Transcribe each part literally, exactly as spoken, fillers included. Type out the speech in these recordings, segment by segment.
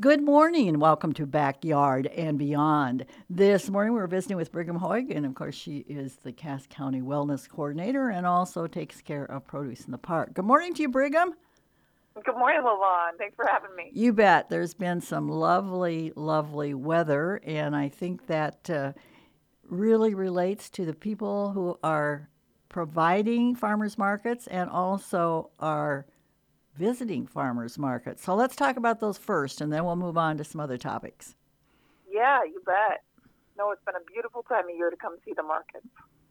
Good morning and welcome to Backyard and Beyond. This morning we're visiting with Brigham Hoig, and of course, she is the Cass County Wellness Coordinator and also takes care of produce in the park. Good morning to you, Brigham. Good morning, Lavon. Thanks for having me. You bet. There's been some lovely, lovely weather, and I think that uh, really relates to the people who are providing farmers markets and also are visiting farmers markets. So let's talk about those first, and then we'll move on to some other topics. Yeah, you bet. No, it's been a beautiful time of year to come see the markets.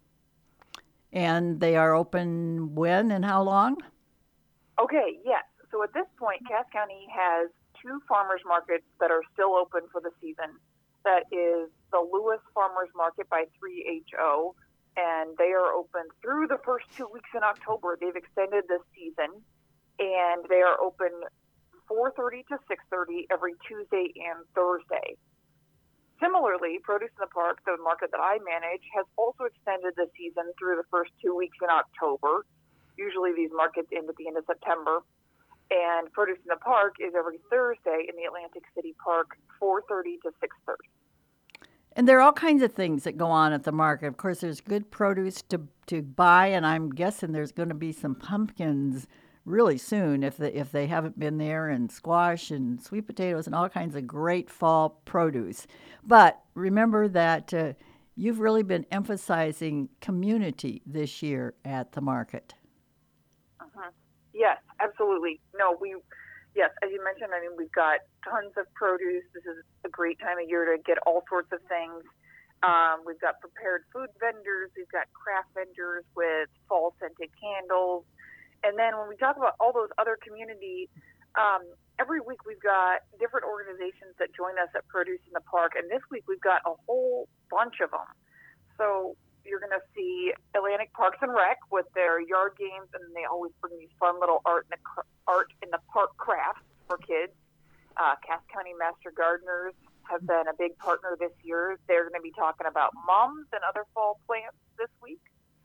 And they are open when and how long? Okay, yes. So at this point, Cass County has two farmers markets that are still open for the season. That is the Lewis Farmers Market by three H O, and they are open through the first two weeks in October. They've extended this season, and they are open four thirty to six thirty every Tuesday and Thursday. Similarly, Produce in the Park, the market that I manage, has also extended the season through the first two weeks in October. Usually these markets end at the end of September. And Produce in the Park is every Thursday in the Atlantic City Park, four thirty to six thirty. And there are all kinds of things that go on at the market. Of course, there's good produce to, to buy, and I'm guessing there's going to be some pumpkins really soon if the, if they haven't been there, and squash and sweet potatoes and all kinds of great fall produce. But remember that uh, you've really been emphasizing community this year at the market. Uh-huh. Yes, absolutely. No, we, yes, as you mentioned, I mean, we've got tons of produce. This is a great time of year to get all sorts of things. Um, we've got prepared food vendors. We've got craft vendors with fall scented candles. And then when we talk about all those other community, um, every week we've got different organizations that join us at Produce in the Park. And this week we've got a whole bunch of them. So you're going to see Atlantic Parks and Rec with their yard games, and they always bring these fun little art in the, art in the park crafts for kids. Uh, Cass County Master Gardeners have been a big partner this year. They're going to be talking about mums and other fall plants this week.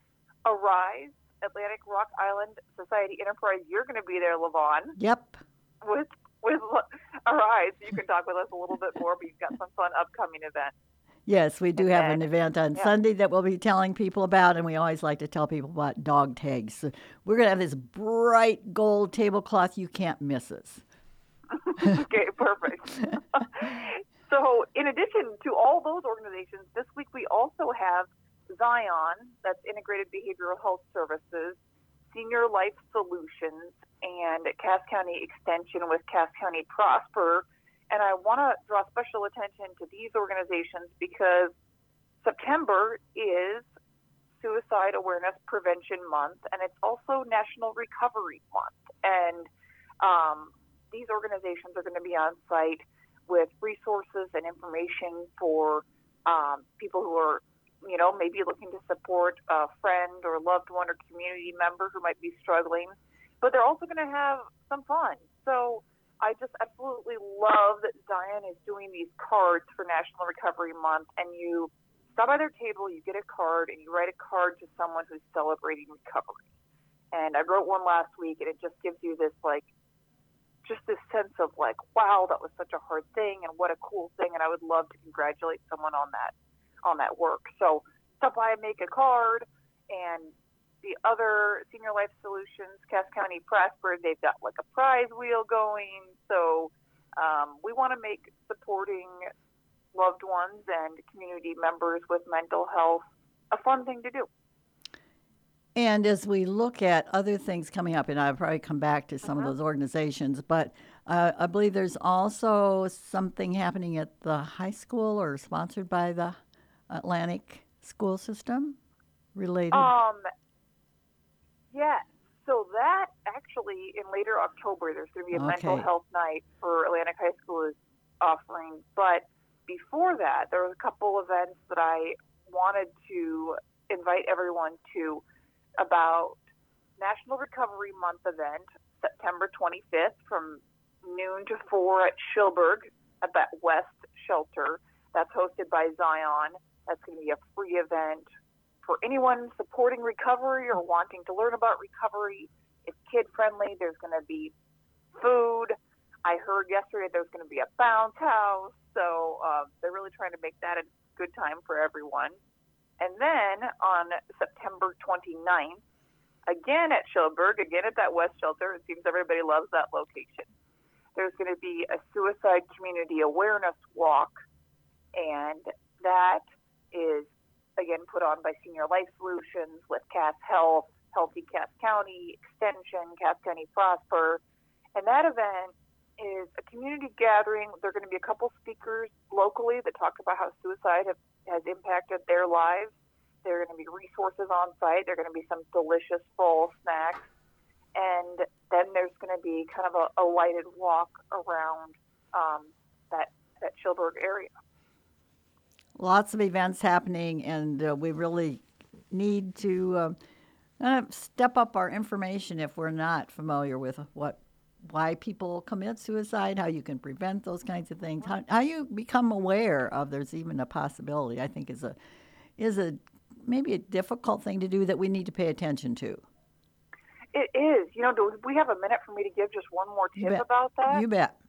Arise, Atlantic Rock Island Society Enterprise. You're going to be there, Lavon. Yep. With with Arise, you can talk with us a little bit more, but you've got some fun upcoming events. Yes, we do And have then, an event on yeah. Sunday that we'll be telling people about, and we always like to tell people about dog tags. So we're going to have this bright gold tablecloth. You can't miss us. Okay, perfect. So in addition to all those organizations, this week we also have Zion, that's Integrated Behavioral Health Services, Senior Life Solutions, and Cass County Extension with Cass County Prosper. And I want to draw special attention to these organizations because September is Suicide Awareness Prevention Month, and it's also National Recovery Month. And um, these organizations are going to be on site with resources and information for um, people who are, you know, maybe looking to support a friend or loved one or community member who might be struggling. But they're also going to have some fun. So I just absolutely love that Zion is doing these cards for National Recovery Month, and you stop by their table, you get a card, and you write a card to someone who's celebrating recovery. And I wrote one last week, and it just gives you this, like, just this sense of, like, wow, that was such a hard thing, and what a cool thing, and I would love to congratulate someone on that, on that work. So stop by and make a card, and the other Senior Life Solutions, Cass County Prosper, they've got like a prize wheel going. So um, we want to make supporting loved ones and community members with mental health a fun thing to do. And as we look at other things coming up, and I'll probably come back to some Uh-huh. of those organizations, but uh, I believe there's also something happening at the high school or sponsored by the Atlantic school system related. Um, yes. So that actually in later October, there's going to be a mental Okay. health night for Atlantic High School is offering. But before that, there was a couple events that I wanted to invite everyone to about National Recovery Month event, September twenty-fifth from noon to four at Schilberg at that West Shelter. That's hosted by Zion. That's going to be a free event for anyone supporting recovery or wanting to learn about recovery. It's kid friendly. There's going to be food. I heard yesterday there's going to be a bounce house, so uh, they're really trying to make that a good time for everyone. And then on September twenty-ninth, again at Schilberg, again at that West Shelter, it seems everybody loves that location. There's going to be a suicide community awareness walk, and that is, again, put on by Senior Life Solutions with Cass Health, Healthy Cass County, Extension, Cass County Prosper. And that event is a community gathering. There are going to be a couple speakers locally that talk about how suicide have, has impacted their lives. There are going to be resources on site. There are going to be some delicious fall snacks. And then there's going to be kind of a, a lighted walk around um, that, that Schilberg area. Lots of events happening, and uh, we really need to uh, uh, step up our information if we're not familiar with what, why people commit suicide, how you can prevent those kinds of things, how, how you become aware of there's even a possibility. I think is a is a maybe a difficult thing to do that we need to pay attention to. It is. You know, do we have a minute for me to give just one more tip about that? You bet.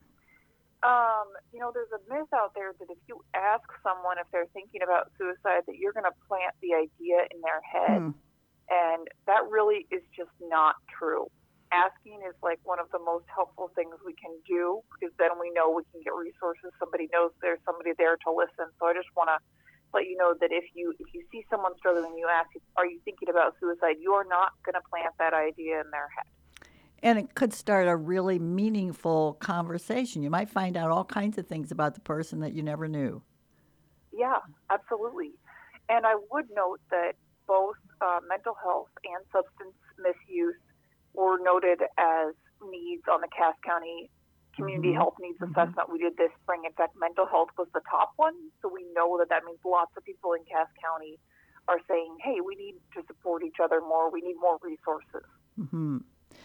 Um, you know, there's a myth out there that if you ask someone if they're thinking about suicide, that you're going to plant the idea in their head. Hmm. And that really is just not true. Asking is like one of the most helpful things we can do, because then we know we can get resources. Somebody knows there's somebody there to listen. So I just want to let you know that if you if you see someone struggling and you ask, are you thinking about suicide, you're not going to plant that idea in their head. And it could start a really meaningful conversation. You might find out all kinds of things about the person that you never knew. Yeah, absolutely. And I would note that both uh, mental health and substance misuse were noted as needs on the Cass County Community mm-hmm. Health Needs mm-hmm. Assessment we did this spring. In fact, mental health was the top one. So we know that that means lots of people in Cass County are saying, hey, we need to support each other more. We need more resources. Mm-hmm.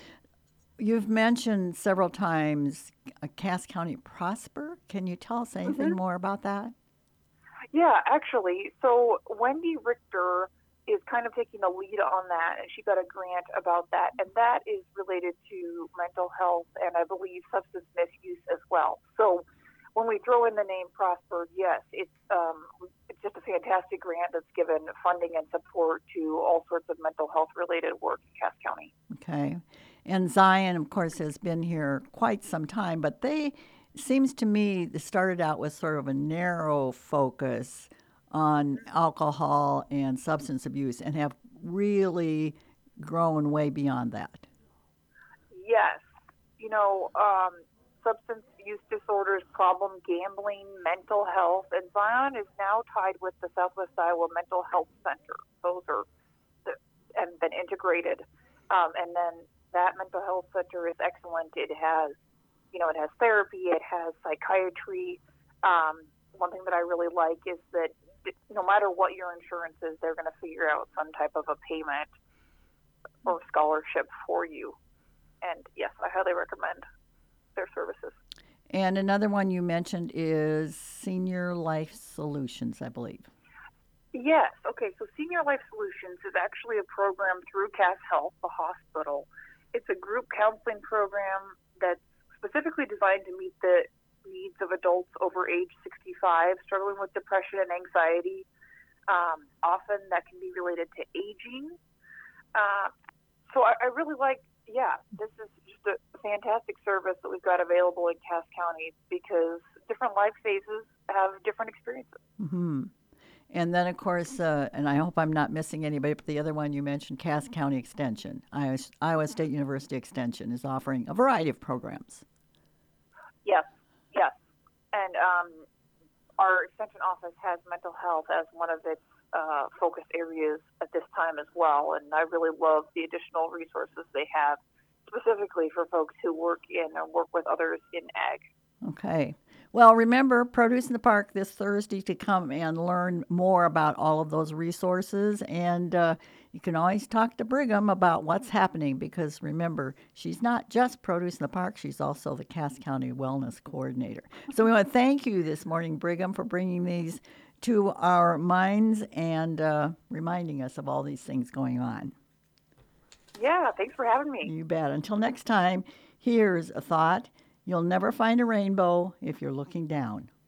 You've mentioned several times uh, Cass County Prosper. Can you tell us anything mm-hmm. more about that? Yeah, actually. So Wendy Richter is kind of taking the lead on that, and she got a grant about that, and that is related to mental health and I believe substance misuse as well. So when we throw in the name Prosper, yes, it's um, it's just a fantastic grant that's given funding and support to all sorts of mental health related work in Cass County. Okay. And Zion, of course, has been here quite some time, but they, seems to me, they started out with sort of a narrow focus on alcohol and substance abuse and have really grown way beyond that. Yes. You know, um, substance use disorders, problem gambling, mental health, and Zion is now tied with the Southwest Iowa Mental Health Center. Those are the, and been integrated. Um, and then that mental health center is excellent. It has, you know, it has therapy, it has psychiatry. Um, one thing that I really like is that no matter what your insurance is, they're going to figure out some type of a payment or scholarship for you. And yes, I highly recommend their services. And another one you mentioned is Senior Life Solutions, I believe. Yes. Okay. So Senior Life Solutions is actually a program through Cass Health, the hospital. It's a group counseling program that's specifically designed to meet the needs of adults over age sixty-five struggling with depression and anxiety. Um, often that can be related to aging. Uh, so I, I really like, yeah, this is just a fantastic service that we've got available in Cass County because different life phases have different experiences. Mm-hmm. And then, of course, uh, and I hope I'm not missing anybody, but the other one you mentioned, Cass County Extension, Iowa, Iowa State University Extension, is offering a variety of programs. Yes, yes. And um, our Extension office has mental health as one of its uh, focus areas at this time as well. And I really love the additional resources they have specifically for folks who work in or work with others in ag. Okay. Well, remember, Produce in the Park this Thursday to come and learn more about all of those resources. And uh, you can always talk to Brigham about what's happening because, remember, she's not just Produce in the Park. She's also the Cass County Wellness Coordinator. So we want to thank you this morning, Brigham, for bringing these to our minds and uh, reminding us of all these things going on. Yeah, thanks for having me. You bet. Until next time, here's a thought. You'll never find a rainbow if you're looking down.